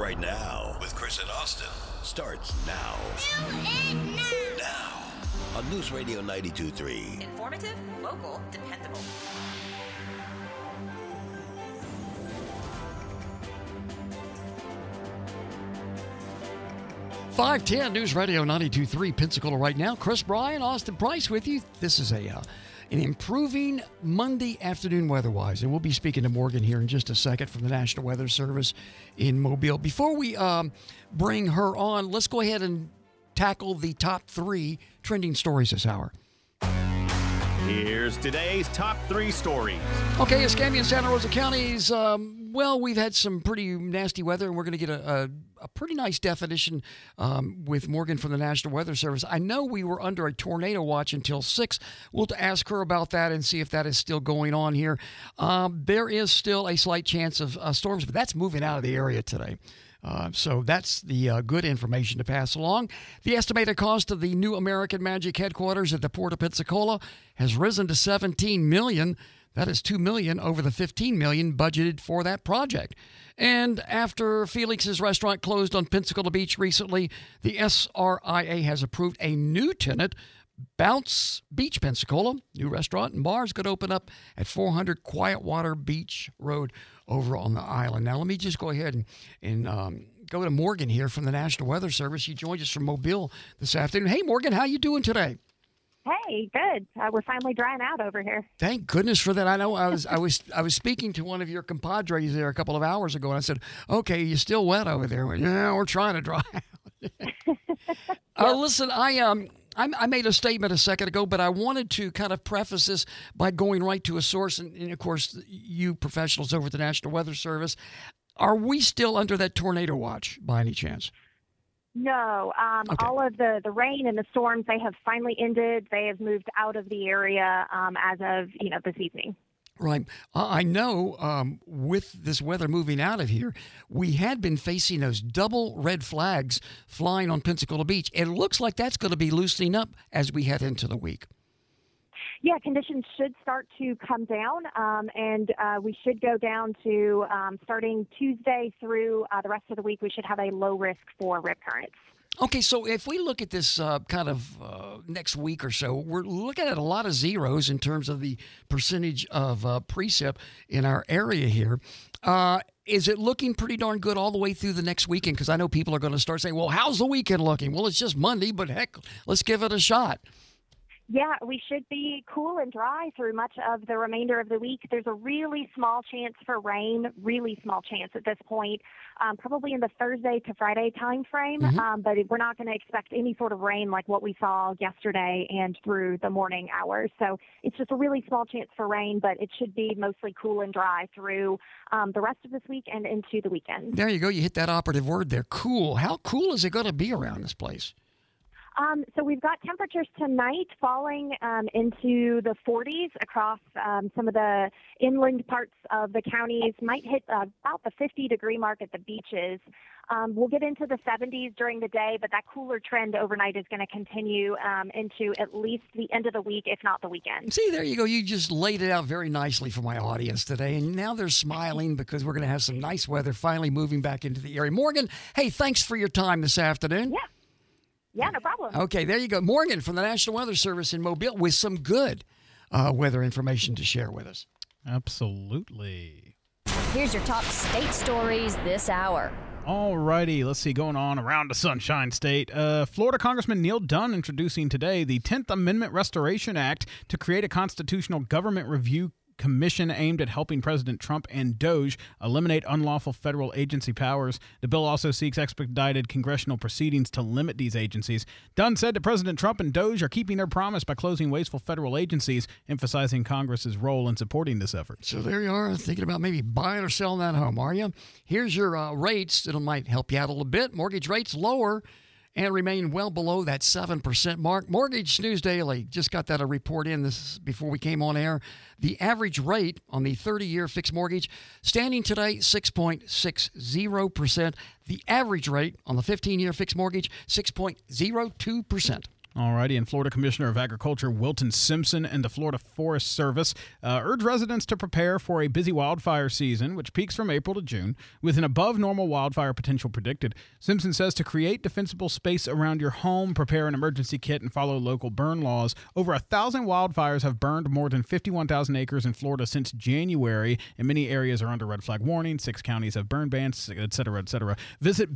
Right Now with Chris and Austin starts now. Now on News Radio 92.3. Informative, local, dependable. .510 News Radio 92.3 Pensacola Right Now. Chris Bryan, Austin Price with you. This is an improving Monday afternoon weather-wise, and we'll be speaking to Morgan here in just a second from the National Weather Service in Mobile. Before we bring her on, let's go ahead and tackle the top 3 trending stories this hour. Here's today's top 3 stories. Okay, Escambia and Santa Rosa counties, we've had some pretty nasty weather, and we're going to get a pretty nice definition with Morgan from the National Weather Service. I know we were under a tornado watch until 6. We'll ask her about that and see if that is still going on here. There is still a slight chance of storms, but that's moving out of the area today. So that's the good information to pass along. The estimated cost of the new American Magic headquarters at the Port of Pensacola has risen to $17 million. That is $2 million over the $15 million budgeted for that project. And after Felix's restaurant closed on Pensacola Beach recently, the SRIA has approved a new tenant, Bounce Beach Pensacola. New restaurant and bars could open up at 400 Quietwater Beach Road over on the island. Now, let me just go ahead and go to Morgan here from the National Weather Service. She joined us from Mobile this afternoon. Hey, Morgan, how you doing today? Hey, good. We're finally drying out over here. Thank goodness for that. I know I was speaking to one of your compadres there a couple of hours ago, and I said, "Okay, you still wet over there?" Well, yeah, we're trying to dry out. Listen, I made a statement a second ago, but I wanted to kind of preface this by going right to a source, and of course, you professionals over at the National Weather Service. Are we still under that tornado watch by any chance? No. Okay. All of the rain and the storms, they have finally ended. They have moved out of the area as of, this evening. Right. I know with this weather moving out of here, we had been facing those double red flags flying on Pensacola Beach. It looks like that's going to be loosening up as we head into the week. Yeah, conditions should start to come down, and we should go down to starting Tuesday through the rest of the week. We should have a low risk for rip currents. Okay, so if we look at this kind of next week or so, we're looking at a lot of zeros in terms of the percentage of precip in our area here. Is it looking pretty darn good all the way through the next weekend? Because I know people are going to start saying, well, how's the weekend looking? Well, it's just Monday, but heck, let's give it a shot. Yeah, we should be cool and dry through much of the remainder of the week. There's a really small chance for rain, really small chance at this point, probably in the Thursday to Friday time frame, but we're not going to expect any sort of rain like what we saw yesterday and through the morning hours. So it's just a really small chance for rain, but it should be mostly cool and dry through the rest of this week and into the weekend. There you go. You hit that operative word there, cool. How cool is it going to be around this place? So we've got temperatures tonight falling into the 40s across some of the inland parts of the counties. Might hit about the 50-degree mark at the beaches. We'll get into the 70s during the day, but that cooler trend overnight is going to continue into at least the end of the week, if not the weekend. See, there you go. You just laid it out very nicely for my audience today, and now they're smiling because we're going to have some nice weather finally moving back into the area. Morgan, hey, thanks for your time this afternoon. Yeah, no problem. Okay, there you go. Morgan from the National Weather Service in Mobile with some good weather information to share with us. Absolutely. Here's your top state stories this hour. All righty, let's see, going on around the Sunshine State. Florida Congressman Neil Dunn introducing today the 10th Amendment Restoration Act to create a constitutional government review commission aimed at helping President Trump and DOJ eliminate unlawful federal agency powers. The bill also seeks expedited congressional proceedings to limit these agencies. Dunn said that President Trump and DOJ are keeping their promise by closing wasteful federal agencies, emphasizing Congress's role in supporting this effort. So there you are, thinking about maybe buying or selling that home, are you? Here's your rates. It might help you out a little bit. Mortgage rates lower and remain well below that 7% mark. Mortgage News Daily just got that a report in this before we came on air. The average rate on the 30-year fixed mortgage standing today 6.60%. The average rate on the 15-year fixed mortgage 6.02%. Alrighty, and Florida Commissioner of Agriculture Wilton Simpson and the Florida Forest Service urge residents to prepare for a busy wildfire season, which peaks from April to June, with an above-normal wildfire potential predicted. Simpson says to create defensible space around your home, prepare an emergency kit, and follow local burn laws. Over 1,000 wildfires have burned more than 51,000 acres in Florida since January, and many areas are under red flag warning. 6 counties have burn bans, etc., etc. Visit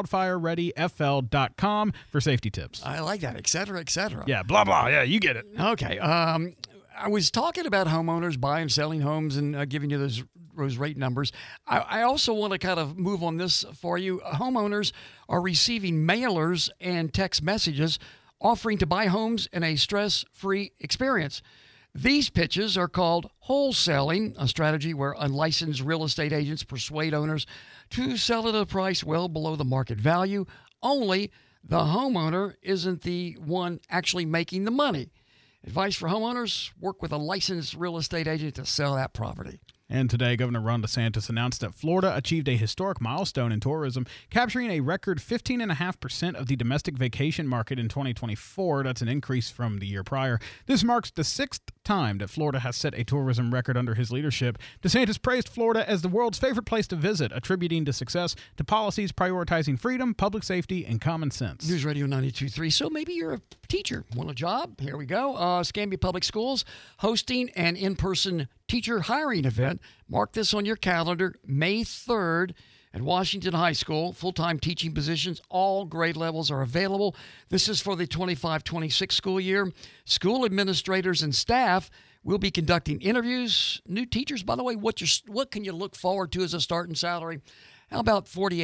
BeWildfireReadyFL.com for safety tips. I like that, et cetera, et cetera. Yeah, blah, blah. Yeah, you get it. Okay. I was talking about homeowners buying and selling homes and giving you those rate numbers. I also want to kind of move on this for you. Homeowners are receiving mailers and text messages offering to buy homes in a stress-free experience. These pitches are called wholesaling, a strategy where unlicensed real estate agents persuade owners to sell at a price well below the market value, only the homeowner isn't the one actually making the money. Advice for homeowners: work with a licensed real estate agent to sell that property. And today, Governor Ron DeSantis announced that Florida achieved a historic milestone in tourism, capturing a record 15.5% of the domestic vacation market in 2024. That's an increase from the year prior. This marks the 6th time that Florida has set a tourism record under his leadership. DeSantis praised Florida as the world's favorite place to visit, attributing the success to policies prioritizing freedom, public safety, and common sense. News Radio 92.3. So maybe you're a teacher. Want a job? Here we go. Escambia Public Schools hosting an in-person teacher hiring event. Mark this on your calendar, May 3rd at Washington High School. Full-time teaching positions, all grade levels are available. This is for the 25-26 school year. School administrators and staff will be conducting interviews. New teachers, by the way, what can you look forward to as a starting salary? How about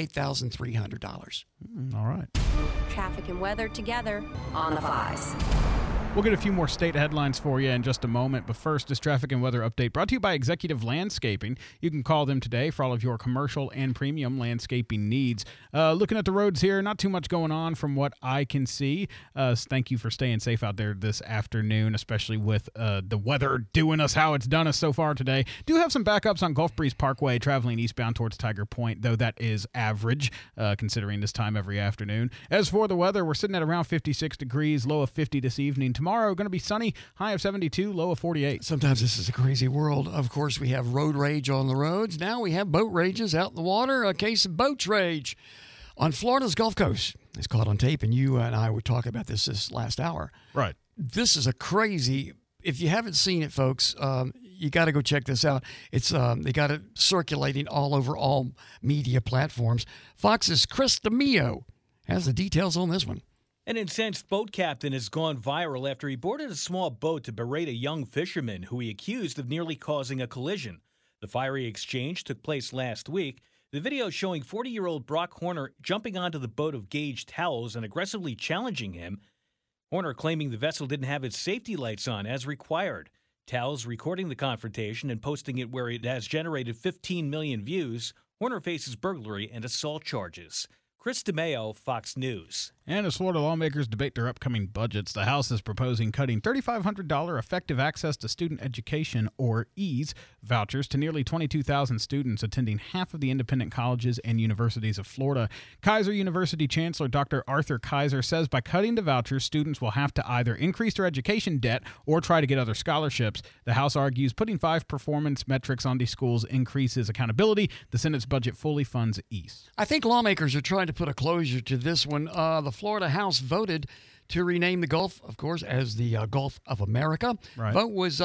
$48,300? All right. Traffic and weather together on the 5s. We'll get a few more state headlines for you in just a moment, but first, this traffic and weather update brought to you by Executive Landscaping. You can call them today for all of your commercial and premium landscaping needs. Looking at the roads here, not too much going on from what I can see. Thank you for staying safe out there this afternoon, especially with the weather doing us how it's done us so far today. Do have some backups on Gulf Breeze Parkway traveling eastbound towards Tiger Point, though that is average considering this time every afternoon. As for the weather, we're sitting at around 56 degrees, low of 50 this evening. Tomorrow, going to be sunny, high of 72, low of 48. Sometimes this is a crazy world. Of course, we have road rage on the roads. Now we have boat rages out in the water. A case of boat rage on Florida's Gulf Coast. It's caught on tape, and you and I were talking about this last hour. Right. This is a crazy. If you haven't seen it, folks, you got to go check this out. It's they got it circulating all over all media platforms. Fox's Chris DeMeo has the details on this one. An incensed boat captain has gone viral after he boarded a small boat to berate a young fisherman who he accused of nearly causing a collision. The fiery exchange took place last week. The video showing 40-year-old Brock Horner jumping onto the boat of Gage Towels and aggressively challenging him. Horner claiming the vessel didn't have its safety lights on as required. Towels recording the confrontation and posting it where it has generated 15 million views. Horner faces burglary and assault charges. Chris DeMeo, Fox News. And as Florida lawmakers debate their upcoming budgets, the House is proposing cutting $3,500 effective access to student education, or EASE, vouchers to nearly 22,000 students attending half of the independent colleges and universities of Florida. Kaiser University Chancellor Dr. Arthur Kaiser says by cutting the vouchers, students will have to either increase their education debt or try to get other scholarships. The House argues putting 5 performance metrics on these schools increases accountability. The Senate's budget fully funds EASE. I think lawmakers are trying to put a closure to this one. The Florida House voted to rename the Gulf, of course, as the Gulf of America. Right. Vote was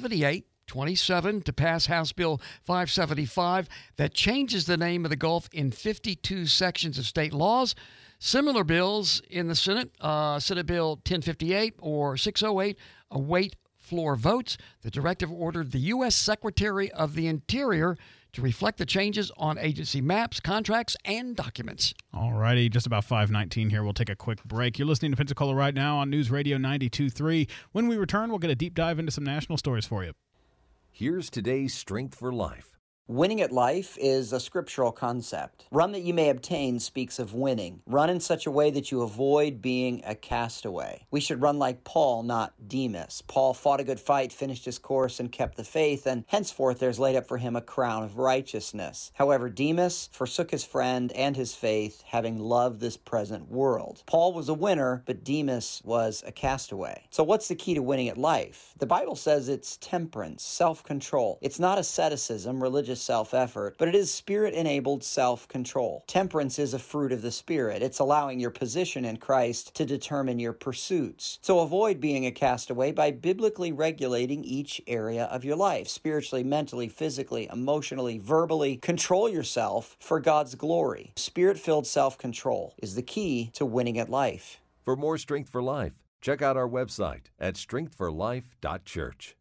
78-27 to pass House Bill 575 that changes the name of the Gulf in 52 sections of state laws. Similar bills in the Senate, Senate Bill 1058 or 608, await floor votes. The directive ordered the U.S. Secretary of the Interior to reflect the changes on agency maps, contracts, and documents. All righty, just about 5:19 here. We'll take a quick break. You're listening to Pensacola right now on News Radio 92.3. When we return, we'll get a deep dive into some national stories for you. Here's today's Strength for Life. Winning at life is a scriptural concept. Run that you may obtain speaks of winning. Run in such a way that you avoid being a castaway. We should run like Paul, not Demas. Paul fought a good fight, finished his course, and kept the faith, and henceforth there's laid up for him a crown of righteousness. However, Demas forsook his friend and his faith, having loved this present world. Paul was a winner, but Demas was a castaway. So what's the key to winning at life? The Bible says it's temperance, self-control. It's not asceticism, religious self-effort, but it is Spirit-enabled self-control. Temperance is a fruit of the Spirit. It's allowing your position in Christ to determine your pursuits. So avoid being a castaway by biblically regulating each area of your life, spiritually, mentally, physically, emotionally, verbally. Control yourself for God's glory. Spirit-filled self-control is the key to winning at life. For more Strength for Life, check out our website at strengthforlife.church.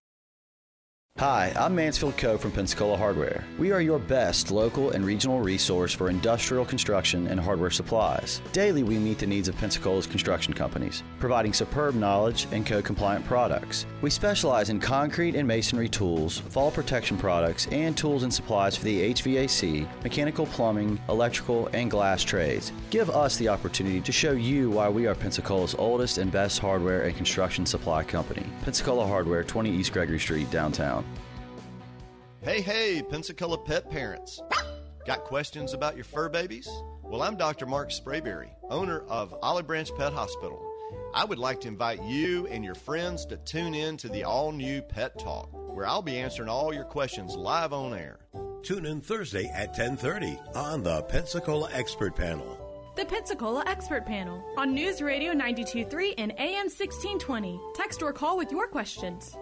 Hi, I'm Mansfield Coe from Pensacola Hardware. We are your best local and regional resource for industrial construction and hardware supplies. Daily, we meet the needs of Pensacola's construction companies, providing superb knowledge and code-compliant products. We specialize in concrete and masonry tools, fall protection products, and tools and supplies for the HVAC, mechanical, plumbing, electrical, and glass trades. Give us the opportunity to show you why we are Pensacola's oldest and best hardware and construction supply company. Pensacola Hardware, 20 East Gregory Street, downtown. Hey, Pensacola pet parents. Got questions about your fur babies? Well, I'm Dr. Mark Sprayberry, owner of Olive Branch Pet Hospital. I would like to invite you and your friends to tune in to the all-new Pet Talk, where I'll be answering all your questions live on air. Tune in Thursday at 10:30 on the Pensacola Expert Panel. The Pensacola Expert Panel on News Radio 92.3 and AM 1620. Text or call with your questions.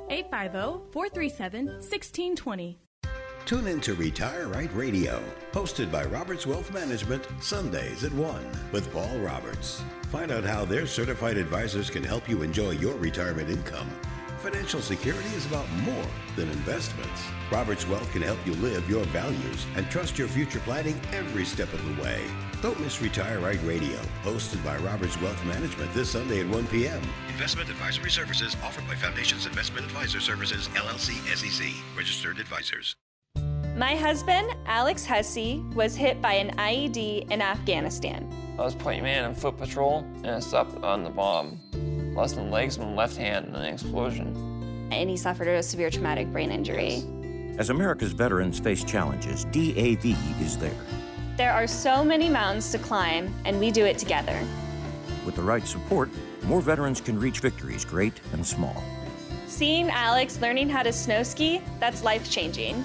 850-437-1620. Tune in to Retire Right Radio, hosted by Roberts Wealth Management, Sundays at 1 with Paul Roberts. Find out how their certified advisors can help you enjoy your retirement income. Financial security is about more than investments. Roberts Wealth can help you live your values and trust your future planning every step of the way. Don't miss Retire Right Radio, hosted by Roberts Wealth Management this Sunday at 1 p.m. Investment advisory services offered by Foundations Investment Advisor Services, LLC, SEC, registered advisors. My husband, Alex Hussey, was hit by an IED in Afghanistan. I was point man in foot patrol, and I stopped on the bomb. Lost my legs and my left hand in an explosion. And he suffered a severe traumatic brain injury. As America's veterans face challenges, DAV is there. There are so many mountains to climb, and we do it together. With the right support, more veterans can reach victories, great and small. Seeing Alex learning how to snow ski, that's life-changing.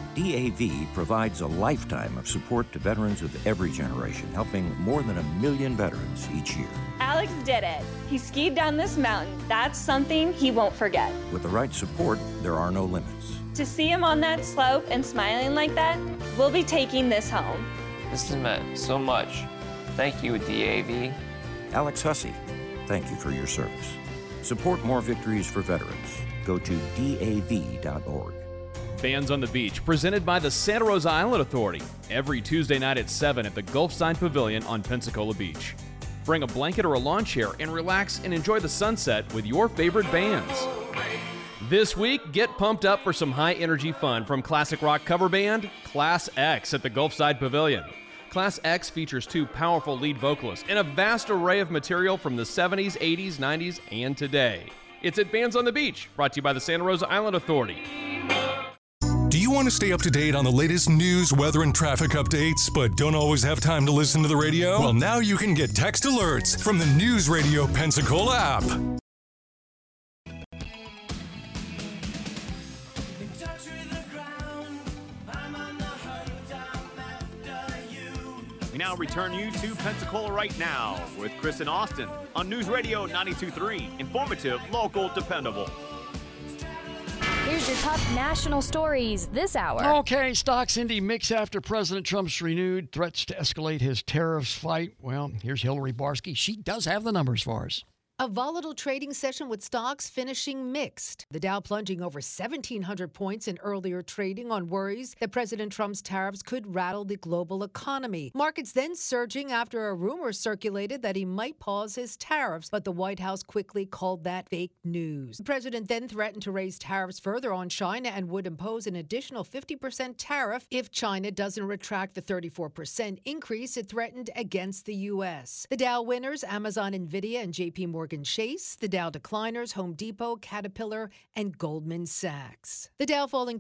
DAV provides a lifetime of support to veterans of every generation, helping more than 1 million veterans each year. Alex did it. He skied down this mountain. That's something he won't forget. With the right support, there are no limits. To see him on that slope and smiling like that, we'll be taking this home. This has meant so much. Thank you, DAV. Alex Hussey, thank you for your service. Support more victories for veterans. Go to DAV.org. Bands on the Beach, presented by the Santa Rosa Island Authority, every Tuesday night at 7 at the Gulfside Pavilion on Pensacola Beach. Bring a blanket or a lawn chair and relax and enjoy the sunset with your favorite bands. This week, get pumped up for some high-energy fun from classic rock cover band Class X at the Gulfside Pavilion. Class X features 2 powerful lead vocalists and a vast array of material from the 70s, 80s, 90s, and today. It's at Bands on the Beach, brought to you by the Santa Rosa Island Authority. Do you want to stay up to date on the latest news, weather, and traffic updates, but don't always have time to listen to the radio? Well, now you can get text alerts from the News Radio Pensacola app. We now return you to Pensacola Right Now with Chris and Austin on News Radio 92.3. Informative, local, dependable. Here's your top national stories this hour. Okay, stocks Indy mix after President Trump's renewed threats to escalate his tariffs fight. Well, here's Hillary Barsky. She does have the numbers for us. A volatile trading session with stocks finishing mixed. The Dow plunging over 1,700 points in earlier trading on worries that President Trump's tariffs could rattle the global economy. Markets then surging after a rumor circulated that he might pause his tariffs, but the White House quickly called that fake news. The president then threatened to raise tariffs further on China and would impose an additional 50% tariff if China doesn't retract the 34% increase it threatened against the U.S. The Dow winners, Amazon, Nvidia, and J.P. Morgan Chase. The Dow decliners, Home Depot, Caterpillar, and Goldman Sachs. The Dow falling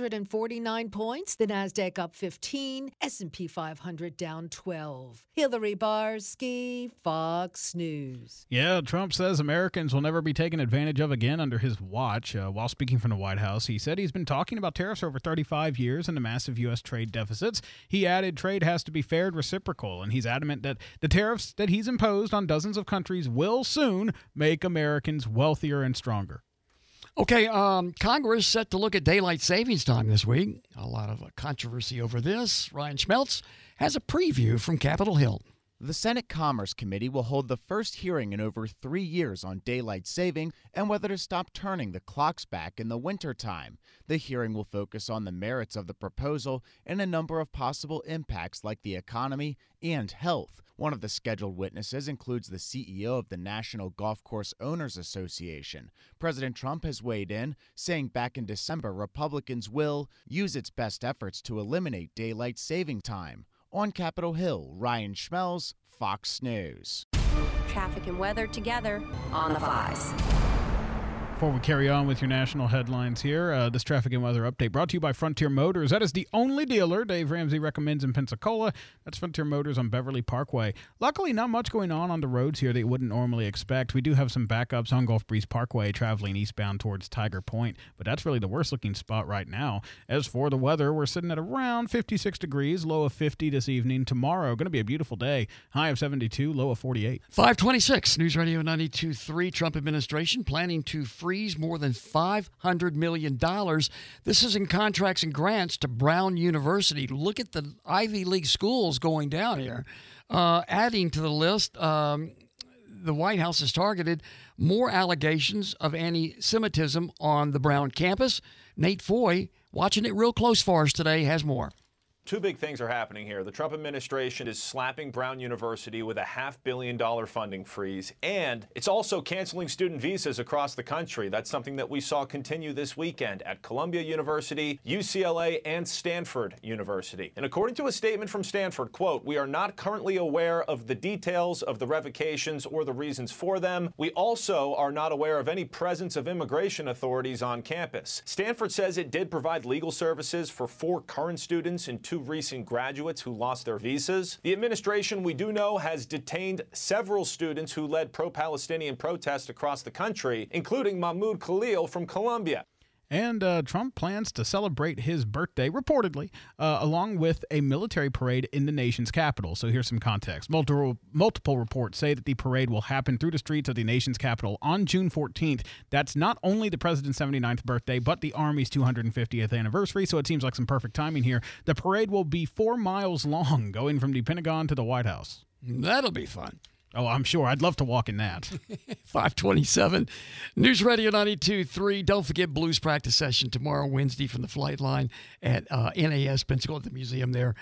349 points, the Nasdaq up 15, S&P 500 down 12. Hillary Barsky, Fox News. Yeah, Trump says Americans will never be taken advantage of again under his watch. While speaking from the White House, he said he's been talking about tariffs for over 35 years and the massive U.S. trade deficits. He added trade has to be fair and reciprocal, and he's adamant that the tariffs that he's imposed on dozens of countries will soon make Americans wealthier and stronger. Okay, Congress set to look at daylight savings time this week. A lot of controversy over this. Ryan Schmeltz has a preview from Capitol Hill. The Senate Commerce Committee will hold the first hearing in over 3 years on daylight saving and whether to stop turning the clocks back in the wintertime. The hearing will focus on the merits of the proposal and a number of possible impacts like the economy and health. One of the scheduled witnesses includes the CEO of the National Golf Course Owners Association. President Trump has weighed in, saying back in December Republicans will use its best efforts to eliminate daylight saving time. On Capitol Hill, Ryan Schmelz, Fox News. Traffic and weather together on the 5s. Before we carry on with your national headlines here, this traffic and weather update brought to you by Frontier Motors. That is the only dealer Dave Ramsey recommends in Pensacola. That's Frontier Motors on Beverly Parkway. Luckily, not much going on the roads here that you wouldn't normally expect. We do have some backups on Gulf Breeze Parkway traveling eastbound towards Tiger Point, but that's really the worst looking spot right now. As for the weather, we're sitting at around 56 degrees, low of 50 this evening. Tomorrow, going to be a beautiful day, high of 72, low of 48. 526, News Radio 92.3, Trump administration planning to freeze more than $500 million. This is in contracts and grants to Brown University. Look at the Ivy League schools going down here. Adding to the list, the White House has targeted more allegations of anti-Semitism on the Brown campus. Nate Foy, watching it real close for us today, has more. Two big things are happening here. The Trump administration is slapping Brown University with a $500 million funding freeze, and it's also canceling student visas across the country. That's something that we saw continue this weekend at Columbia University, UCLA, and Stanford University. And according to a statement from Stanford, quote, "We are not currently aware of the details of the revocations or the reasons for them. We also are not aware of any presence of immigration authorities on campus." Stanford says it did provide legal services for 4 current students and 2 recent graduates who lost their visas. The administration, we do know, has detained several students who led pro-Palestinian protests across the country, including Mahmoud Khalil from Columbia. And Trump plans to celebrate his birthday, reportedly, along with a military parade in the nation's capital. So here's some context. Multiple reports say that the parade will happen through the streets of the nation's capital on June 14th. That's not only the president's 79th birthday, but the Army's 250th anniversary, so it seems like some perfect timing here. The parade will be 4 miles long, going from the Pentagon to the White House. That'll be fun. Oh, I'm sure. I'd love to walk in that. 527, News Radio 92.3. Don't forget blues practice session tomorrow, Wednesday, from the Flight Line at NAS Pensacola at the museum there.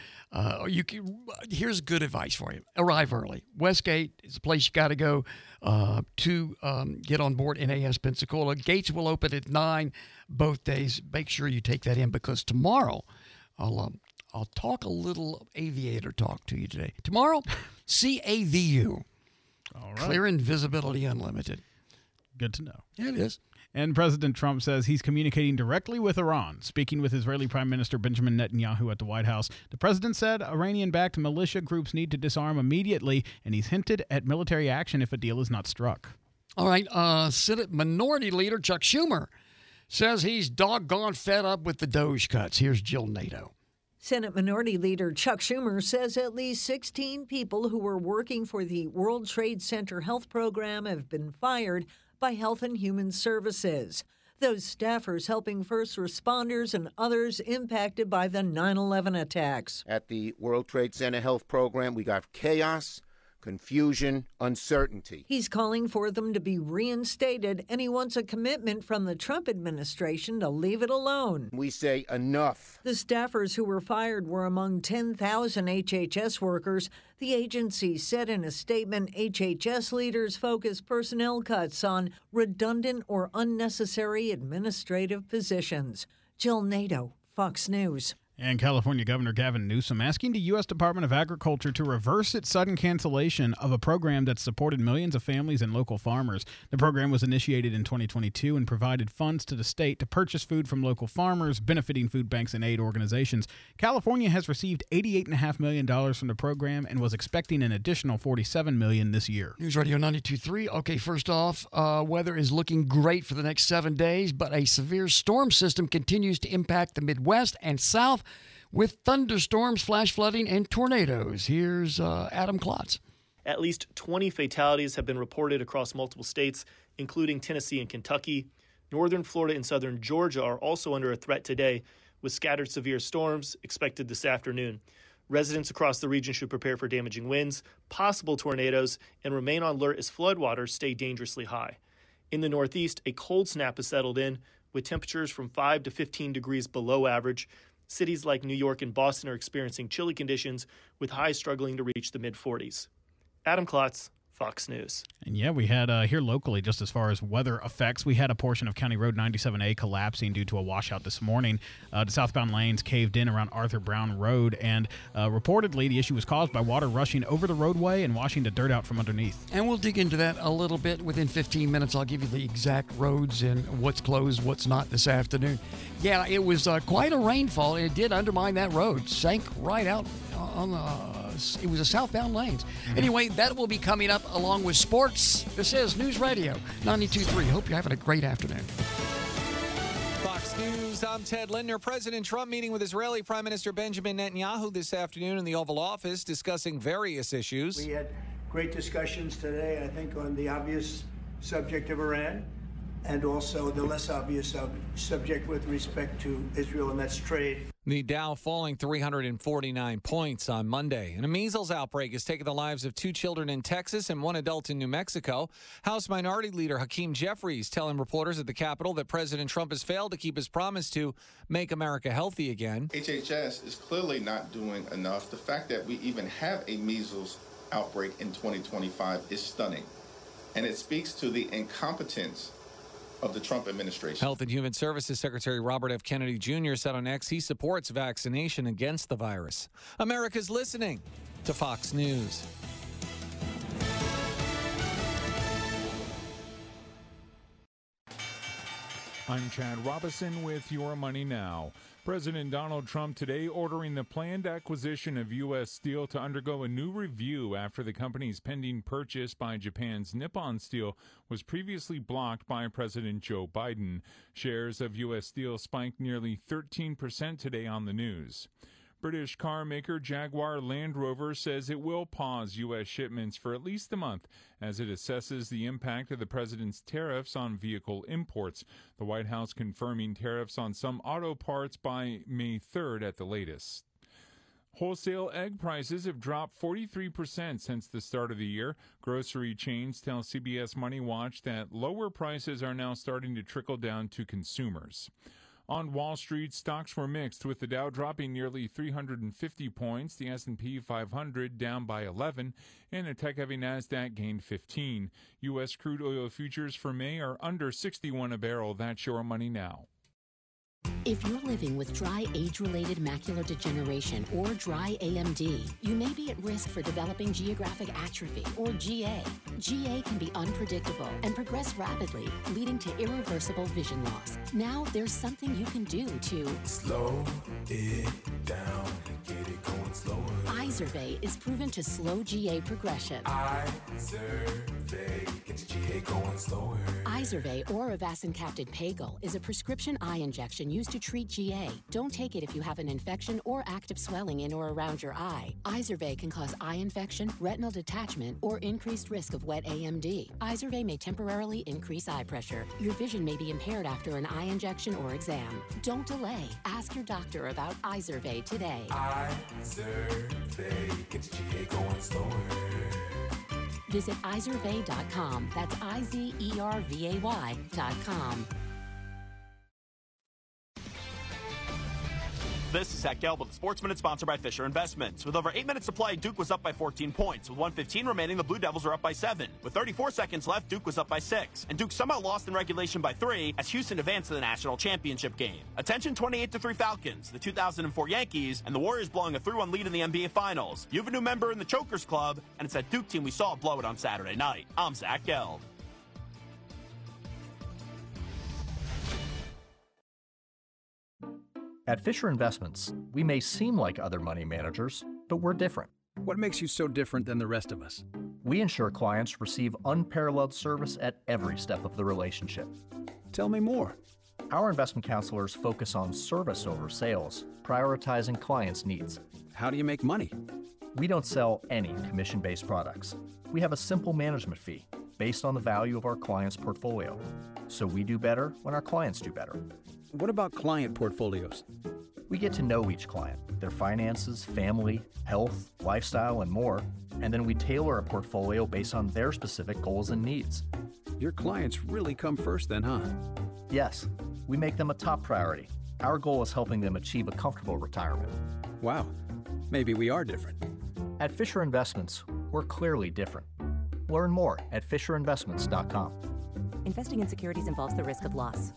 Here's good advice for you. Arrive early. Westgate is the place you got to go to get on board NAS Pensacola. Gates will open at 9 both days. Make sure you take that in because tomorrow I'll talk a little aviator talk to you today. Tomorrow, CAVU. All right. Clear and Visibility Unlimited. Good to know. Yeah, it is. And President Trump says he's communicating directly with Iran. Speaking with Israeli Prime Minister Benjamin Netanyahu at the White House, the president said Iranian-backed militia groups need to disarm immediately, and he's hinted at military action if a deal is not struck. All right. Senate Minority Leader Chuck Schumer says he's doggone fed up with the DOGE cuts. Here's Jill Nato. Senate Minority Leader Chuck Schumer says at least 16 people who were working for the World Trade Center health program have been fired by Health and Human Services. Those staffers helping first responders and others impacted by the 9/11 attacks. At the World Trade Center health program, we got chaos, confusion, uncertainty. He's calling for them to be reinstated, and he wants a commitment from the Trump administration to leave it alone. We say enough. The staffers who were fired were among 10,000 HHS workers. The agency said in a statement HHS leaders focus personnel cuts on redundant or unnecessary administrative positions. Jill Nato, Fox News. And California Governor Gavin Newsom asking the U.S. Department of Agriculture to reverse its sudden cancellation of a program that supported millions of families and local farmers. The program was initiated in 2022 and provided funds to the state to purchase food from local farmers, benefiting food banks and aid organizations. California has received $88.5 million from the program and was expecting an additional $47 million this year. News Radio 92.3. Okay, first off, weather is looking great for the next 7 days, but a severe storm system continues to impact the Midwest and South, with thunderstorms, flash flooding, and tornadoes. Here's Adam Klotz. At least 20 fatalities have been reported across multiple states, including Tennessee and Kentucky. Northern Florida and southern Georgia are also under a threat today, with scattered severe storms expected this afternoon. Residents across the region should prepare for damaging winds, possible tornadoes, and remain on alert as floodwaters stay dangerously high. In the Northeast, a cold snap has settled in, with temperatures from 5 to 15 degrees below average. Cities like New York and Boston are experiencing chilly conditions, with highs struggling to reach the mid-40s. Adam Klotz, Fox News. And yeah, we had here locally, just as far as weather effects, we had a portion of County Road 97A collapsing due to a washout this morning. The southbound lanes caved in around Arthur Brown Road, and reportedly the issue was caused by water rushing over the roadway and washing the dirt out from underneath. And we'll dig into that a little bit. Within 15 minutes, I'll give you the exact roads and what's closed, what's not this afternoon. Yeah, it was quite a rainfall, and it did undermine that road. Sank right out on the... It was a southbound lanes. Anyway, that will be coming up along with sports. This is News Radio 92.3. Hope you're having a great afternoon. Fox News, I'm Ted Lindner. President Trump meeting with Israeli Prime Minister Benjamin Netanyahu this afternoon in the Oval Office, discussing various issues. We had great discussions today, I think, on the obvious subject of Iran and also the less obvious subject with respect to Israel, and that's trade. The Dow falling 349 points on Monday. And a measles outbreak has taken the lives of 2 children in Texas and 1 adult in New Mexico. House Minority Leader Hakeem Jeffries telling reporters at the Capitol that President Trump has failed to keep his promise to make America healthy again. HHS is clearly not doing enough. The fact that we even have a measles outbreak in 2025 is stunning. And it speaks to the incompetence of the Trump administration. Health and Human Services Secretary Robert F. Kennedy Jr. said on X he supports vaccination against the virus. America's listening to Fox News. I'm Chad Robison with Your Money Now. President Donald Trump today ordering the planned acquisition of U.S. Steel to undergo a new review after the company's pending purchase by Japan's Nippon Steel was previously blocked by President Joe Biden. Shares of U.S. Steel spiked nearly 13% today on the news. British car maker Jaguar Land Rover says it will pause U.S. shipments for at least a month as it assesses the impact of the president's tariffs on vehicle imports. The White House confirming tariffs on some auto parts by May 3rd at the latest. Wholesale egg prices have dropped 43% since the start of the year. Grocery chains tell CBS Money Watch that lower prices are now starting to trickle down to consumers. On Wall Street, stocks were mixed, with the Dow dropping nearly 350 points, the S&P 500 down by 11, and a tech-heavy Nasdaq gained 15. U.S. crude oil futures for May are under 61 a barrel. That's Your Money Now. If you're living with dry age-related macular degeneration or dry AMD, you may be at risk for developing geographic atrophy or GA. GA can be unpredictable and progress rapidly, leading to irreversible vision loss. Now there's something you can do to slow it down, get it going slower. Izervay is proven to slow GA progression. Izervay gets GA going slower. Izervay or avacincaptad pagel is a prescription eye injection used to treat GA. Don't take it if you have an infection or active swelling in or around your eye. Izervay can cause eye infection, retinal detachment, or increased risk of wet AMD. Izervay may temporarily increase eye pressure. Your vision may be impaired after an eye injection or exam. Don't delay. Ask your doctor about Izervay Iservay today. Iservay, get your GA going slower. Visit Iservay.com. That's IZERVAY.com. This is Zach Gelb with Sports Minute, sponsored by Fisher Investments. With over 8 minutes to play, Duke was up by 14 points. With 1:15 remaining, the Blue Devils are up by 7. With 34 seconds left, Duke was up by 6. And Duke somehow lost in regulation by 3 as Houston advanced to the national championship game. Attention 28-3 Falcons, the 2004 Yankees, and the Warriors blowing a 3-1 lead in the NBA Finals. You have a new member in the Chokers Club, and it's that Duke team we saw blow it on Saturday night. I'm Zach Gelb. At Fisher Investments, we may seem like other money managers, but we're different. What makes you so different than the rest of us? We ensure clients receive unparalleled service at every step of the relationship. Tell me more. Our investment counselors focus on service over sales, prioritizing clients' needs. How do you make money? We don't sell any commission-based products. We have a simple management fee based on the value of our client's portfolio. So we do better when our clients do better. What about client portfolios? We get to know each client, their finances, family, health, lifestyle, and more, and then we tailor a portfolio based on their specific goals and needs. Your clients really come first then, huh? Yes, we make them a top priority. Our goal is helping them achieve a comfortable retirement. Wow, maybe we are different. At Fisher Investments, we're clearly different. Learn more at FisherInvestments.com. Investing in securities involves the risk of loss.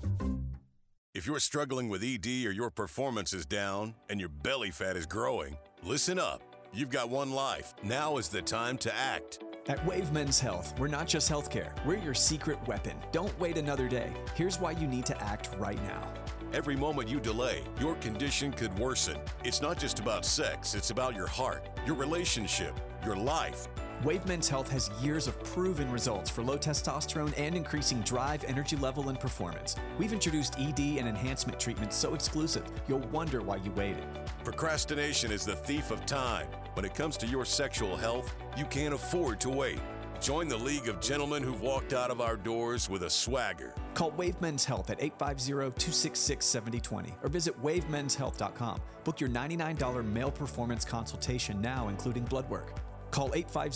If you're struggling with ED or your performance is down and your belly fat is growing, listen up. You've got one life. Now is the time to act. At Wave Men's Health, we're not just healthcare. We're your secret weapon. Don't wait another day. Here's why you need to act right now. Every moment you delay, your condition could worsen. It's not just about sex, it's about your heart, your relationship, your life. Wave Men's Health has years of proven results for low testosterone and increasing drive, energy level, and performance. We've introduced ED and enhancement treatments so exclusive, you'll wonder why you waited. Procrastination is the thief of time. When it comes to your sexual health, you can't afford to wait. Join the League of Gentlemen who've walked out of our doors with a swagger. Call Wave Men's Health at 850-266-7020 or visit wavemenshealth.com. Book your $99 male performance consultation now, including blood work. Call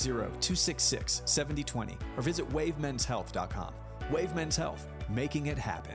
850-266-7020 or visit wavemenshealth.com. Wave Men's Health, making it happen.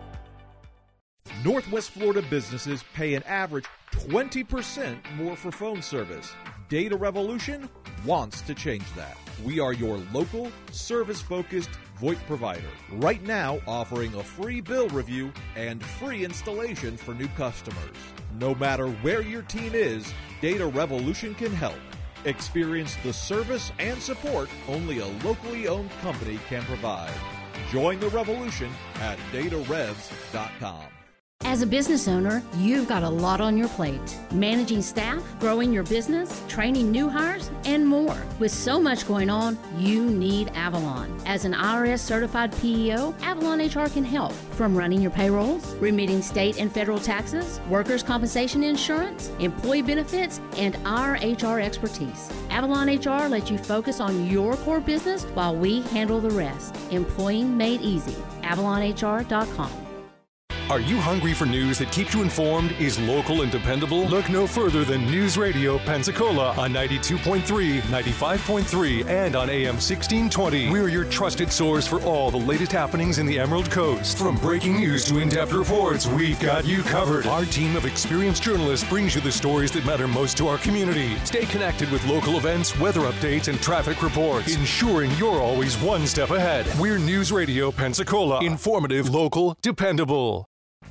Northwest Florida businesses pay an average 20% more for phone service. Data Revolution wants to change that. We are your local, service-focused VoIP provider. Right now, offering a free bill review and free installation for new customers. No matter where your team is, Data Revolution can help. Experience the service and support only a locally owned company can provide. Join the revolution at datarevs.com. As a business owner, you've got a lot on your plate. Managing staff, growing your business, training new hires, and more. With so much going on, you need Avalon. As an IRS certified PEO, Avalon HR can help. From running your payrolls, remitting state and federal taxes, workers' compensation insurance, employee benefits, and our HR expertise. Avalon HR lets you focus on your core business while we handle the rest. Employing made easy. AvalonHR.com. Are you hungry for news that keeps you informed, is local and dependable? Look no further than News Radio Pensacola on 92.3, 95.3, and on AM 1620. We're your trusted source for all the latest happenings in the Emerald Coast. From breaking news to in-depth reports, we've got you covered. Our team of experienced journalists brings you the stories that matter most to our community. Stay connected with local events, weather updates, and traffic reports, ensuring you're always one step ahead. We're News Radio Pensacola. Informative, local, dependable.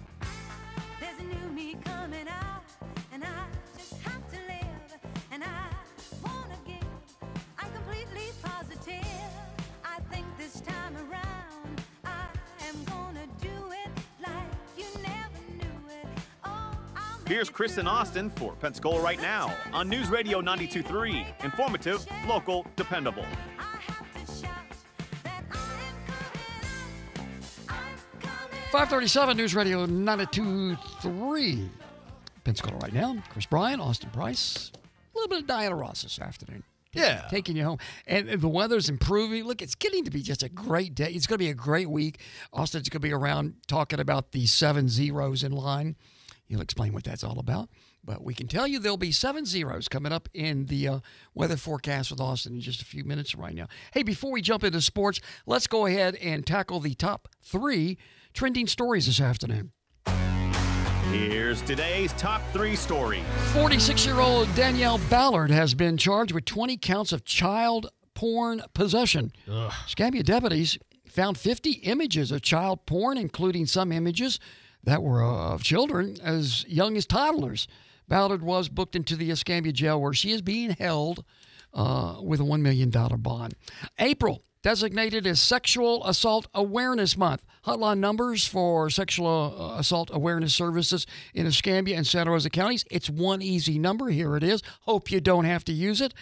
Here's Kristen Austin for Pensacola Right Now on News Radio 92.3. Informative, local, dependable. 537 News Radio 92.3. Pensacola Right Now. Chris Bryan, Austin Price. A little bit of Diana Ross this afternoon. Yeah. Taking you home. And the weather's improving. Look, it's getting to be just a great day. It's going to be a great week. Austin's going to be around talking about the 7 zeros in line. He'll explain what that's all about. But we can tell you there'll be 7 zeros coming up in the weather forecast with Austin in just a few minutes right now. Hey, before we jump into sports, let's go ahead and tackle the top 3 trending stories this afternoon. Here's today's top 3 stories. 46-year-old Danielle Ballard has been charged with 20 counts of child porn possession. Escambia deputies found 50 images of child porn, including some images that were of children as young as toddlers. Ballard was booked into the Escambia jail where she is being held with a $1 million bond. April, designated as Sexual Assault Awareness Month. Hotline numbers for sexual assault awareness services in Escambia and Santa Rosa counties. It's one easy number. Here it is. Hope you don't have to use it.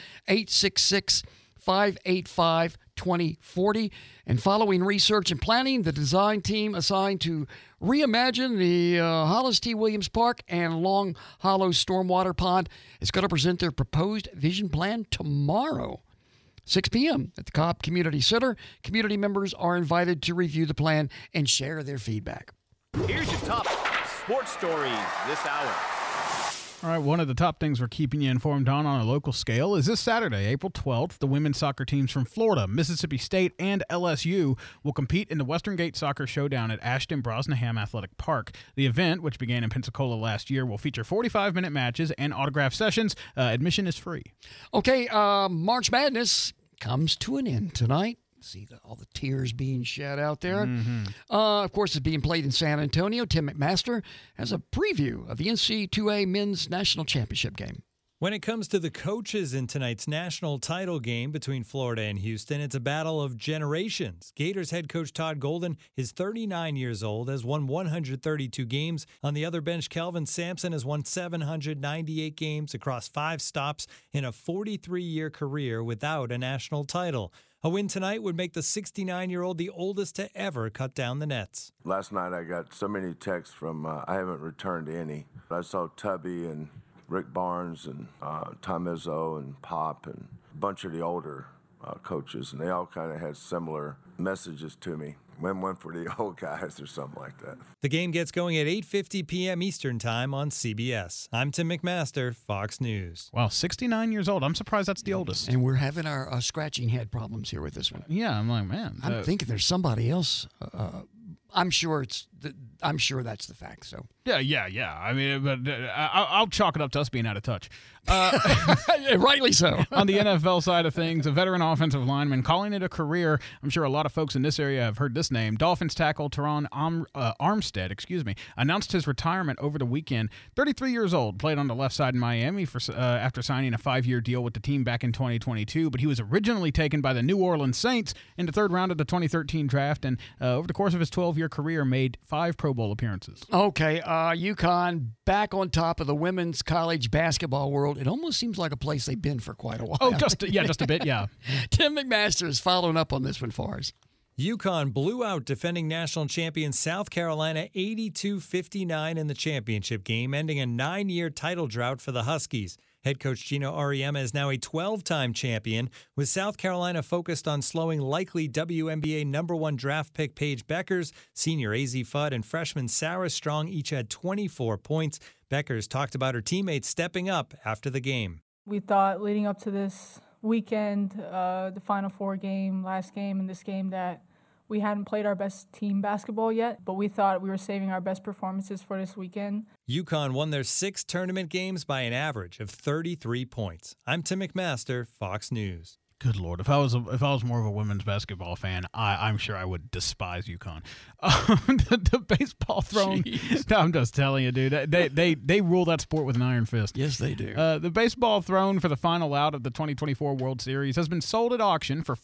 866-585-2040. And following research and planning, the design team assigned to reimagine the Hollis T. Williams Park and Long Hollow Stormwater Pond is going to present their proposed vision plan tomorrow, 6 p.m. at the Cobb Community Center. Community members are invited to review the plan and share their feedback. Here's your top sports stories this hour. All right, one of the top things we're keeping you informed on a local scale is this Saturday, April 12th, the women's soccer teams from Florida, Mississippi State, and LSU will compete in the Western Gate Soccer Showdown at Ashton Brosnahan Athletic Park. The event, which began in Pensacola last year, will feature 45-minute matches and autograph sessions. Admission is free. Okay, March Madness comes to an end tonight. See all the tears being shed out there. Of course, it's being played in San Antonio. Tim McMaster has a preview of the NCAA Men's National Championship game. When it comes to the coaches in tonight's national title game between Florida and Houston, it's a battle of generations. Gators head coach Todd Golden is 39 years old, has won 132 games. On the other bench, Kelvin Sampson has won 798 games across 5 stops in a 43-year career without a national title. A win tonight would make the 69-year-old the oldest to ever cut down the nets. Last night I got so many texts from, I haven't returned any. I saw Tubby and Rick Barnes and Tom Izzo and Pop and a bunch of the older coaches, and they all kind of had similar messages to me. Win one for the old guys or something like that. The game gets going at 8:50 p.m. Eastern Time on CBS. I'm Tim McMaster, Fox News. Wow, 69 years old. I'm surprised that's the oldest. And we're having our scratching head problems here with this one. Yeah, I'm like, man. I'm thinking there's somebody else. I'm sure that's the fact. So yeah. I mean, but I'll chalk it up to us being out of touch. Rightly so. On the NFL side of things, a veteran offensive lineman calling it a career. I'm sure a lot of folks in this area have heard this name. Dolphins tackle Teron Armstead, announced his retirement over the weekend. 33 years old, played on the left side in Miami after signing a 5-year deal with the team back in 2022. But he was originally taken by the New Orleans Saints in the 3rd round of the 2013 draft, and over the course of his 12-year career, made 5 Pro Bowl appearances. Okay, UConn back on top of the women's college basketball world. It almost seems like a place they've been for quite a while. Oh, just a bit, yeah. Tim McMaster is following up on this one for us. UConn blew out defending national champion South Carolina 82-59 in the championship game, ending a 9-year title drought for the Huskies. Head coach Gino Auriemma is now a 12-time champion, with South Carolina focused on slowing likely WNBA #1 draft pick Paige Beckers. Senior AZ Fudd and freshman Sarah Strong each had 24 points. Beckers talked about her teammates stepping up after the game. We thought leading up to this weekend, the Final Four game, last game, and this game, that we hadn't played our best team basketball yet, but we thought we were saving our best performances for this weekend. UConn won their 6 tournament games by an average of 33 points. I'm Tim McMaster, Fox News. Good Lord, if I was more of a women's basketball fan, I'm sure I would despise UConn. The baseball thrown, I'm just telling you, dude, they rule that sport with an iron fist. Yes, they do. The baseball thrown for the final out of the 2024 World Series has been sold at auction for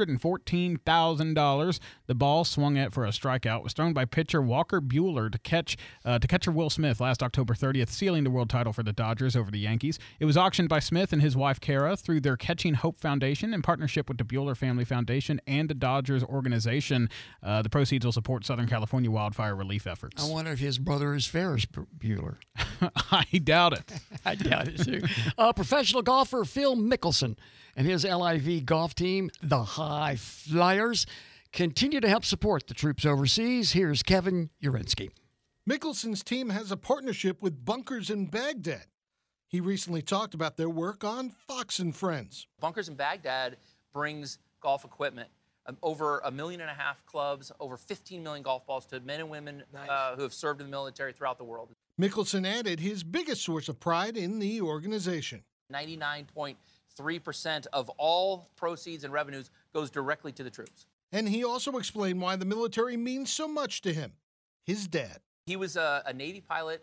$414,000. The ball, swung at for a strikeout, was thrown by pitcher Walker Buehler to catcher Will Smith last October 30th, sealing the world title for the Dodgers over the Yankees. It was auctioned by Smith and his wife Kara through their Catching Hope Foundation in partnership with the Buehler Family Foundation and the Dodgers organization. The proceeds will support Southern California wildfire relief efforts. I wonder if his brother is Ferris Bueller. I doubt it. I doubt it, too. Professional golfer Phil Mickelson and his LIV golf team, the High Flyers, continue to help support the troops overseas. Here's Kevin Urinsky. Mickelson's team has a partnership with Bunkers in Baghdad. He recently talked about their work on Fox and Friends. Bunkers in Baghdad brings golf equipment, over 1.5 million clubs, over 15 million golf balls to men and women who have served in the military throughout the world. Mickelson added his biggest source of pride in the organization. 99.3% of all proceeds and revenues goes directly to the troops. And he also explained why the military means so much to him. His dad. He was a Navy pilot,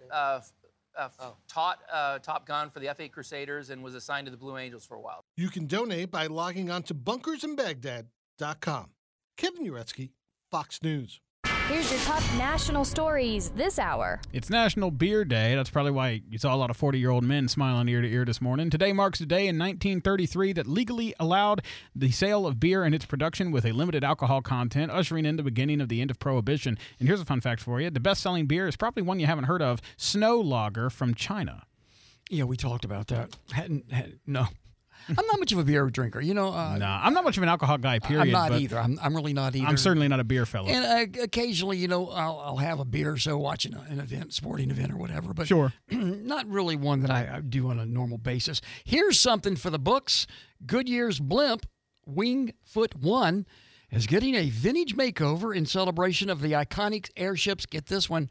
taught Top Gun for the F-8 Crusaders, and was assigned to the Blue Angels for a while. You can donate by logging on to bunkersinbaghdad.com. Kevin Uretsky, Fox News. Here's your top national stories this hour. It's National Beer Day. That's probably why you saw a lot of 40-year-old men smiling ear to ear this morning. Today marks the day in 1933 that legally allowed the sale of beer and its production with a limited alcohol content, ushering in the beginning of the end of Prohibition. And here's a fun fact for you. The best-selling beer is probably one you haven't heard of, Snow Lager from China. Yeah, we talked about that. No. I'm not much of a beer drinker, No, I'm not much of an alcohol guy, period. I'm not either. I'm really not either. I'm certainly not a beer fellow. And occasionally, I'll have a beer, so watching an event, sporting event or whatever. But sure. Not really one that I do on a normal basis. Here's something for the books. Goodyear's blimp, Wingfoot 1, is getting a vintage makeover in celebration of the iconic airship's, get this one,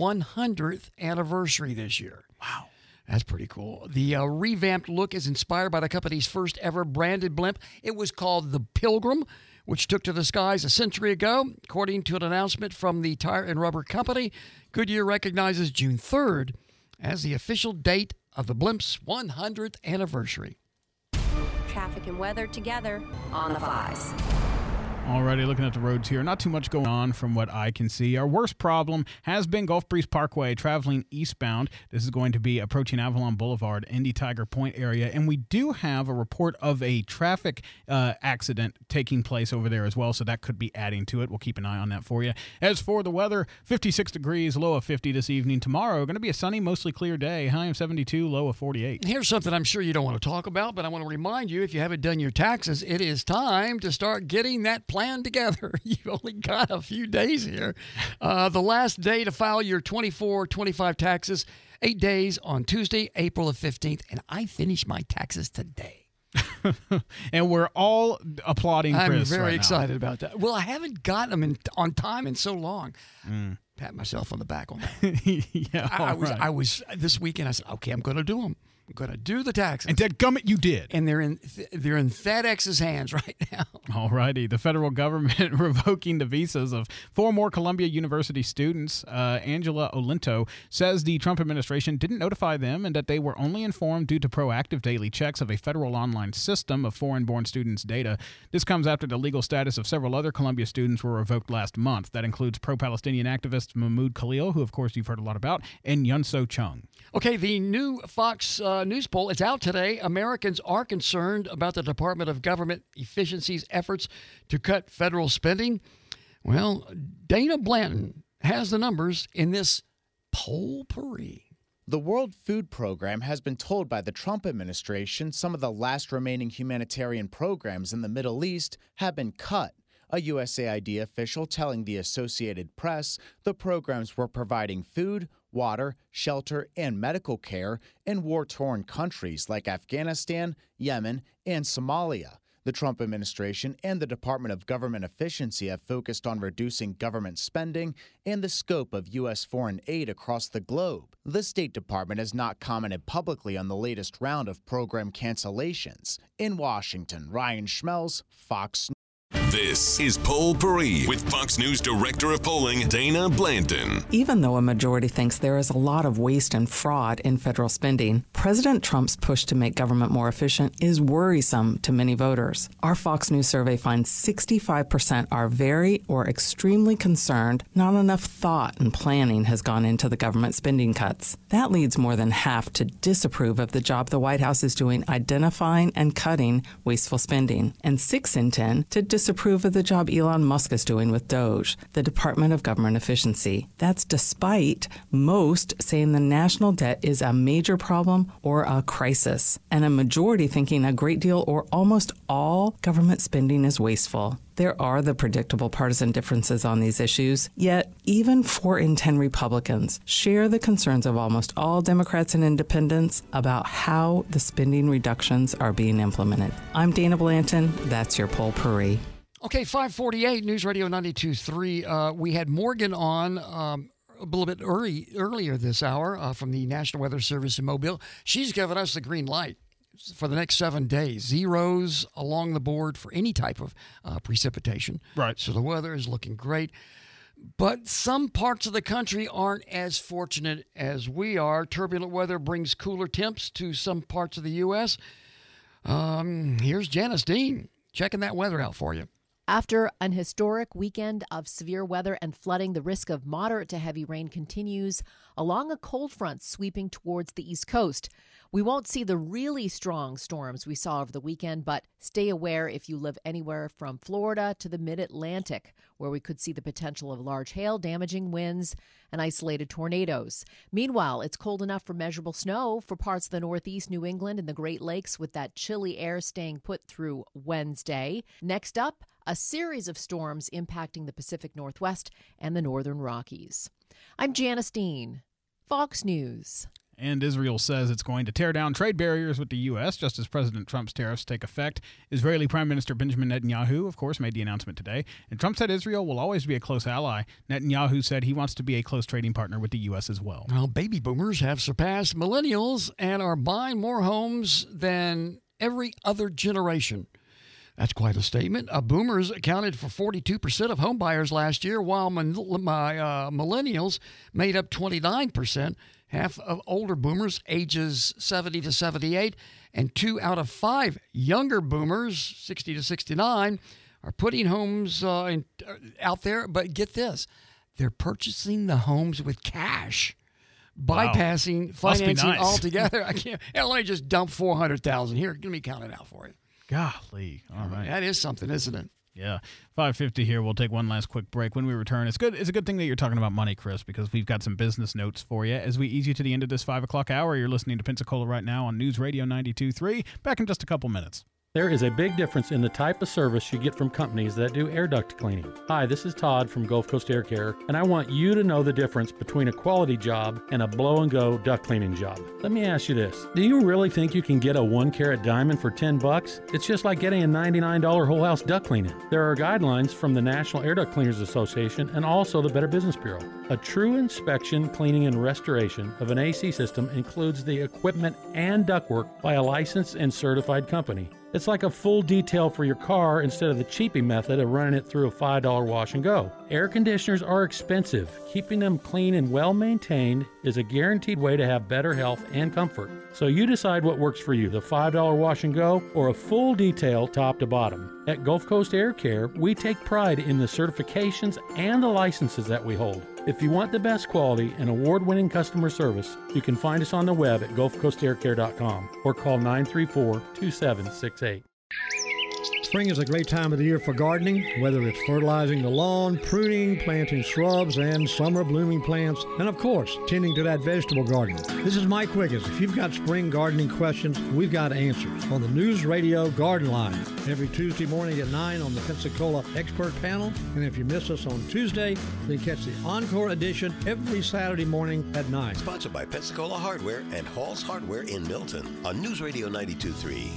100th anniversary this year. Wow. That's pretty cool. The revamped look is inspired by the company's first ever branded blimp. It was called the Pilgrim, which took to the skies a century ago. According to an announcement from the Tire and Rubber Company, Goodyear recognizes June 3rd as the official date of the blimp's 100th anniversary. Traffic and weather together on the 5s. Alrighty, looking at the roads here, not too much going on from what I can see. Our worst problem has been Gulf Breeze Parkway traveling eastbound. This is going to be approaching Avalon Boulevard, Indy Tiger Point area, and we do have a report of a traffic accident taking place over there as well, so that could be adding to it. We'll keep an eye on that for you. As for the weather, 56 degrees, low of 50 this evening. Tomorrow, going to be a sunny, mostly clear day, high of 72, low of 48. Here's something I'm sure you don't want to talk about, but I want to remind you, if you haven't done your taxes, it is time to start getting that plan together. You've only got a few days here. The last day to file your 24-25 taxes, 8 days on Tuesday, April the 15th, and I finished my taxes today. And we're all applauding Chris. I'm very right excited about that. Well, I haven't gotten them on time in so long. Pat myself on the back on that. Yeah, I was this weekend. I said, okay, I'm going to do them. I'm going to do the taxes. And dadgummit, you did. And they're in FedEx's hands right now. All righty. The federal government revoking the visas of 4 more Columbia University students. Angela Olinto says the Trump administration didn't notify them and that they were only informed due to proactive daily checks of a federal online system of foreign-born students' data. This comes after the legal status of several other Columbia students were revoked last month. That includes pro-Palestinian activist Mahmoud Khalil, who, of course, you've heard a lot about, and Yunso Chung. Okay, the new Fox News poll, it's out today. Americans are concerned about the Department of Government Efficiency's efforts to cut federal spending. Well, Dana Blanton has the numbers in this poll-pourri. The World Food Program has been told by the Trump administration some of the last remaining humanitarian programs in the Middle East have been cut. A USAID official telling the Associated Press the programs were providing food, water, shelter, and medical care in war-torn countries like Afghanistan, Yemen, and Somalia. The Trump administration and the Department of Government Efficiency have focused on reducing government spending and the scope of U.S. foreign aid across the globe. The State Department has not commented publicly on the latest round of program cancellations. In Washington, Ryan Schmelz, Fox News. This is Poll-Pourri with Fox News Director of Polling, Dana Blanton. Even though a majority thinks there is a lot of waste and fraud in federal spending, President Trump's push to make government more efficient is worrisome to many voters. Our Fox News survey finds 65% are very or extremely concerned not enough thought and planning has gone into the government spending cuts. That leads more than half to disapprove of the job the White House is doing identifying and cutting wasteful spending, and 6 in 10 to disapprove approve of the job Elon Musk is doing with DOGE, the Department of Government Efficiency. That's despite most saying the national debt is a major problem or a crisis, and a majority thinking a great deal or almost all government spending is wasteful. There are the predictable partisan differences on these issues, yet even 4 in 10 Republicans share the concerns of almost all Democrats and independents about how the spending reductions are being implemented. I'm Dana Blanton. That's your Poll Paris. Okay, 548 News Radio 92.3. We had Morgan on a little bit earlier this hour from the National Weather Service in Mobile. She's given us the green light for the next 7 days. Zeros along the board for any type of precipitation. Right. So the weather is looking great. But some parts of the country aren't as fortunate as we are. Turbulent weather brings cooler temps to some parts of the U.S. Here's Janice Dean checking that weather out for you. After an historic weekend of severe weather and flooding, the risk of moderate to heavy rain continues along a cold front sweeping towards the East Coast. We won't see the really strong storms we saw over the weekend, but stay aware if you live anywhere from Florida to the mid-Atlantic, where we could see the potential of large hail, damaging winds, and isolated tornadoes. Meanwhile, it's cold enough for measurable snow for parts of the Northeast, New England, and the Great Lakes, with that chilly air staying put through Wednesday. Next up, a series of storms impacting the Pacific Northwest and the Northern Rockies. I'm Janice Dean, Fox News. And Israel says it's going to tear down trade barriers with the U.S. just as President Trump's tariffs take effect. Israeli Prime Minister Benjamin Netanyahu, of course, made the announcement today. And Trump said Israel will always be a close ally. Netanyahu said he wants to be a close trading partner with the U.S. as well. Well, baby boomers have surpassed millennials and are buying more homes than every other generation. That's quite a statement. Boomers accounted for 42% of home buyers last year, while millennials made up 29%. Half of older boomers, ages 70 to 78, and 2 out of 5 younger boomers, 60 to 69, are putting homes out there. But get this, they're purchasing the homes with cash, bypassing financing altogether. I can't. Let me just dump $400,000 here. Let me count it out for you. Golly. All right. That is something, isn't it? Yeah. 5:50 here. We'll take one last quick break. When we return, it's a good thing that you're talking about money, Chris, because we've got some business notes for you. As we ease you to the end of this 5 o'clock hour, you're listening to Pensacola right now on News Radio 92.3. Back in just a couple minutes. There is a big difference in the type of service you get from companies that do air duct cleaning. Hi, this is Todd from Gulf Coast Air Care, and I want you to know the difference between a quality job and a blow-and-go duct cleaning job. Let me ask you this. Do you really think you can get a 1-carat diamond for $10? It's just like getting a $99 whole house duct cleaning. There are guidelines from the National Air Duct Cleaners Association and also the Better Business Bureau. A true inspection, cleaning, and restoration of an AC system includes the equipment and ductwork by a licensed and certified company. It's like a full detail for your car instead of the cheapy method of running it through a $5 wash and go. Air conditioners are expensive. Keeping them clean and well maintained is a guaranteed way to have better health and comfort. So you decide what works for you, the $5 wash and go or a full detail top to bottom. At Gulf Coast Air Care, we take pride in the certifications and the licenses that we hold. If you want the best quality and award-winning customer service, you can find us on the web at gulfcoastaircare.com or call 934-2768. Spring is a great time of the year for gardening, whether it's fertilizing the lawn, pruning, planting shrubs and summer blooming plants, and of course, tending to that vegetable garden. This is Mike Wiggins. If you've got spring gardening questions, we've got answers on the News Radio Garden Line every Tuesday morning at 9 on the Pensacola Expert Panel. And if you miss us on Tuesday, then catch the Encore edition every Saturday morning at 9. Sponsored by Pensacola Hardware and Hall's Hardware in Milton on News Radio 92.3.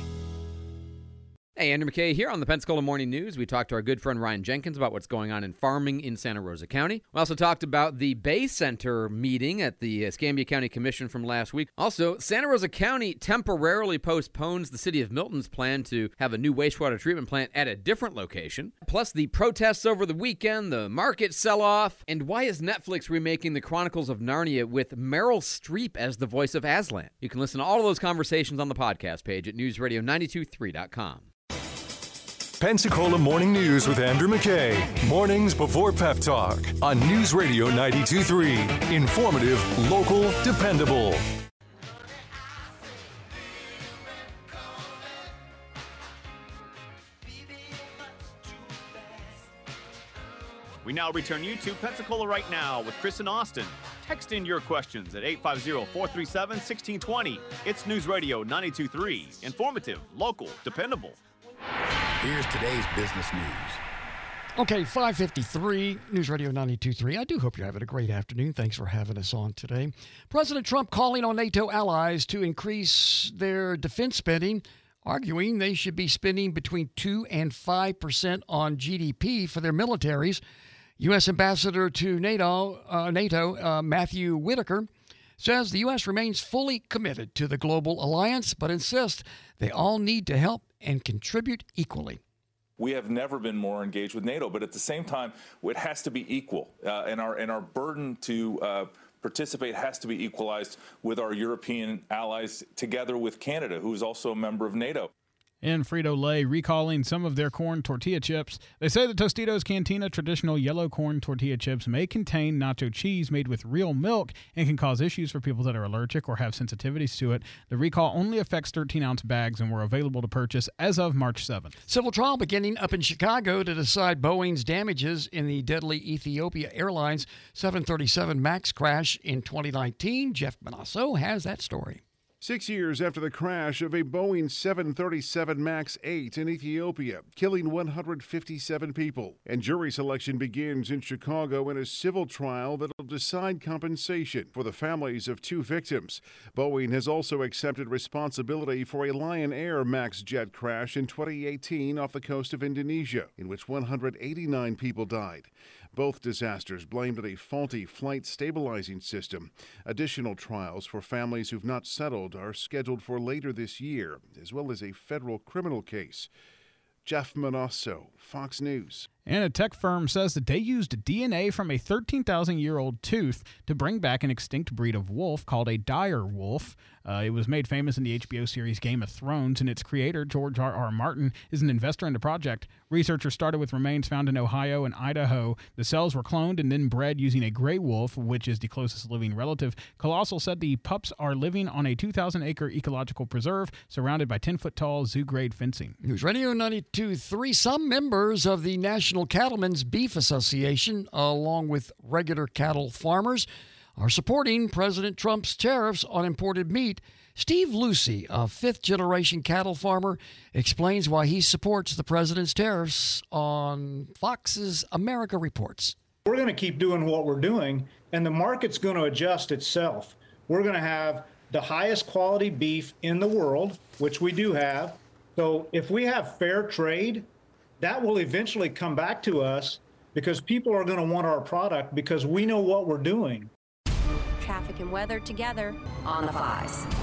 Hey, Andrew McKay here on the Pensacola Morning News. We talked to our good friend Ryan Jenkins about what's going on in farming in Santa Rosa County. We also talked about the Bay Center meeting at the Escambia County Commission from last week. Also, Santa Rosa County temporarily postpones the city of Milton's plan to have a new wastewater treatment plant at a different location. Plus, the protests over the weekend, the market sell-off, and why is Netflix remaking the Chronicles of Narnia with Meryl Streep as the voice of Aslan? You can listen to all of those conversations on the podcast page at newsradio923.com. Pensacola Morning News with Andrew McKay. Mornings before Pep Talk on News Radio 92.3. Informative, local, dependable. We now return you to Pensacola Right Now with Chris and Austin. Text in your questions at 850-437-1620. It's News Radio 92.3. Informative, local, dependable. Here's today's business news. Okay, 5:53, News Radio 92.3. I do hope you're having a great afternoon. Thanks for having us on today. President Trump calling on NATO allies to increase their defense spending, arguing they should be spending between 2 and 5% on GDP for their militaries. U.S. Ambassador to NATO, Matthew Whitaker, says the U.S. remains fully committed to the global alliance, but insists they all need to help and contribute equally. We have never been more engaged with NATO, but at the same time, it has to be equal, and our burden to participate has to be equalized with our European allies, together with Canada, who is also a member of NATO. And Frito-Lay recalling some of their corn tortilla chips. They say the Tostitos Cantina traditional yellow corn tortilla chips may contain nacho cheese made with real milk and can cause issues for people that are allergic or have sensitivities to it. The recall only affects 13-ounce bags and were available to purchase as of March 7th. Civil trial beginning up in Chicago to decide Boeing's damages in the deadly Ethiopia Airlines 737 MAX crash in 2019. Jeff Manasso has that story. 6 years after the crash of a Boeing 737 MAX 8 in Ethiopia, killing 157 people. And jury selection begins in Chicago in a civil trial that will decide compensation for the families of 2 victims. Boeing has also accepted responsibility for a Lion Air MAX jet crash in 2018 off the coast of Indonesia, in which 189 people died. Both disasters blamed on a faulty flight stabilizing system. Additional trials for families who've not settled are scheduled for later this year, as well as a federal criminal case. Jeff Manasso, Fox News. And a tech firm says that they used DNA from a 13,000-year-old tooth to bring back an extinct breed of wolf called a dire wolf. It was made famous in the HBO series Game of Thrones, and its creator, George R.R. Martin, is an investor in the project. Researchers started with remains found in Ohio and Idaho. The cells were cloned and then bred using a gray wolf, which is the closest living relative. Colossal said the pups are living on a 2,000-acre ecological preserve surrounded by 10-foot-tall zoo-grade fencing. News Radio 92.3. Some members of the National Cattlemen's Beef Association, along with regular cattle farmers, are supporting President Trump's tariffs on imported meat. Steve Lucy, a fifth-generation cattle farmer, explains why he supports the president's tariffs on Fox's America Reports. We're going to keep doing what we're doing, and the market's going to adjust itself. We're going to have the highest quality beef in the world, which we do have. So if we have fair trade, that will eventually come back to us because people are going to want our product because we know what we're doing. Traffic and weather together on the 5s.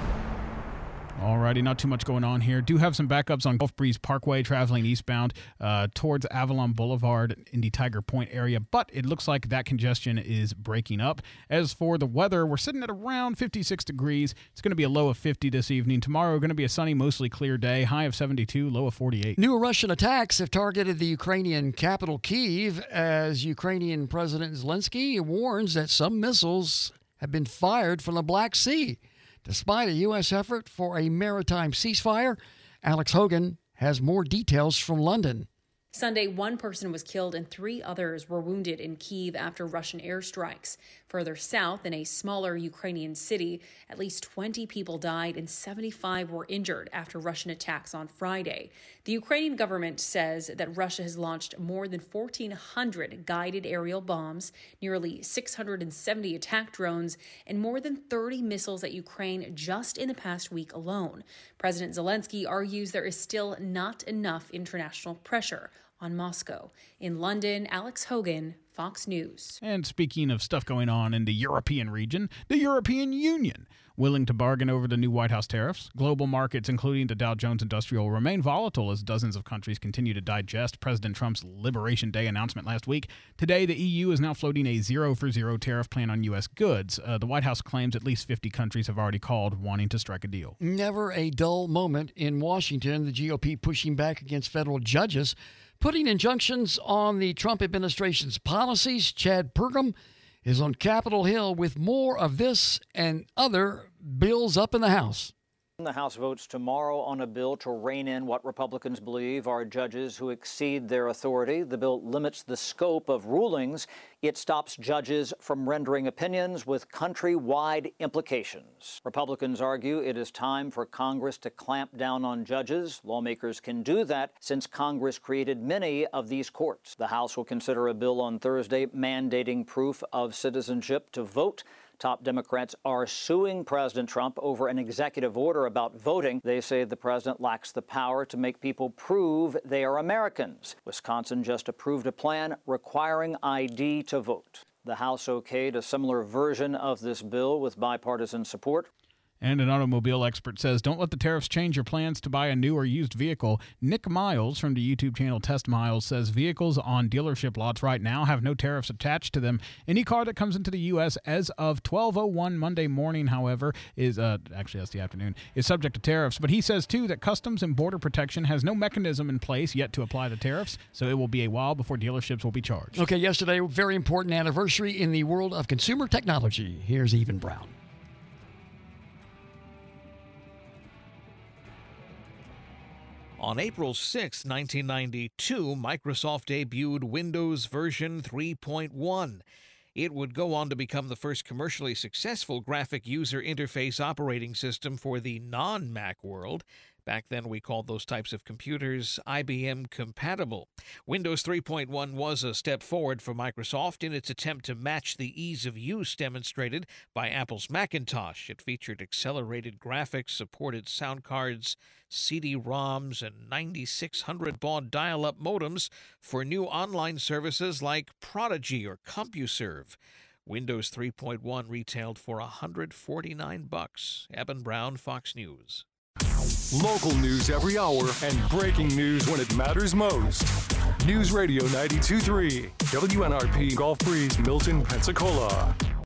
Alrighty, not too much going on here. Do have some backups on Gulf Breeze Parkway traveling eastbound towards Avalon Boulevard in the Tiger Point area, but it looks like that congestion is breaking up. As for the weather, we're sitting at around 56 degrees. It's going to be a low of 50 this evening. Tomorrow, going to be a sunny, mostly clear day, high of 72, low of 48. New Russian attacks have targeted the Ukrainian capital, Kyiv, as Ukrainian President Zelensky warns that some missiles have been fired from the Black Sea. Despite a U.S. effort for a maritime ceasefire, Alex Hogan has more details from London. Sunday, one person was killed and 3 others were wounded in Kyiv after Russian airstrikes. Further south, in a smaller Ukrainian city, at least 20 people died and 75 were injured after Russian attacks on Friday. The Ukrainian government says that Russia has launched more than 1,400 guided aerial bombs, nearly 670 attack drones, and more than 30 missiles at Ukraine just in the past week alone. President Zelensky argues there is still not enough international pressure on Moscow. In London, Alex Hogan, Fox News. And speaking of stuff going on in the European region, the European Union willing to bargain over the new White House tariffs. Global markets, including the Dow Jones Industrial, remain volatile as dozens of countries continue to digest President Trump's Liberation Day announcement last week. Today, the EU is now floating a zero-for-zero tariff plan on U.S. goods. The White House claims at least 50 countries have already called wanting to strike a deal. Never a dull moment in Washington. The GOP pushing back against federal judges, putting injunctions on the Trump administration's policies. Chad Pergam is on Capitol Hill with more of this and other bills up in the House. The House votes tomorrow on a bill to rein in what Republicans believe are judges who exceed their authority. The bill limits the scope of rulings. It stops judges from rendering opinions with countrywide implications. Republicans argue it is time for Congress to clamp down on judges. Lawmakers can do that since Congress created many of these courts. The House will consider a bill on Thursday mandating proof of citizenship to vote. Top Democrats are suing President Trump over an executive order about voting. They say the president lacks the power to make people prove they are Americans. Wisconsin just approved a plan requiring ID to vote. The House okayed a similar version of this bill with bipartisan support. And an automobile expert says, don't let the tariffs change your plans to buy a new or used vehicle. Nick Miles from the YouTube channel Test Miles says vehicles on dealership lots right now have no tariffs attached to them. Any car that comes into the U.S. as of 12:01 Monday morning, however, is actually that's the afternoon, is subject to tariffs. But he says, too, that Customs and Border Protection has no mechanism in place yet to apply the tariffs, so it will be a while before dealerships will be charged. Okay, yesterday, very important anniversary in the world of consumer technology. Here's Even Brown. On April 6, 1992, Microsoft debuted Windows version 3.1. It would go on to become the first commercially successful graphic user interface operating system for the non-Mac world. Back then, we called those types of computers IBM compatible. Windows 3.1 was a step forward for Microsoft in its attempt to match the ease of use demonstrated by Apple's Macintosh. It featured accelerated graphics, supported sound cards, CD-ROMs, and 9600 baud dial-up modems for new online services like Prodigy or CompuServe. Windows 3.1 retailed for $149. Eben Brown, Fox News. Local news every hour and breaking news when it matters most. News Radio 92.3, WNRP Gulf Breeze, Milton, Pensacola.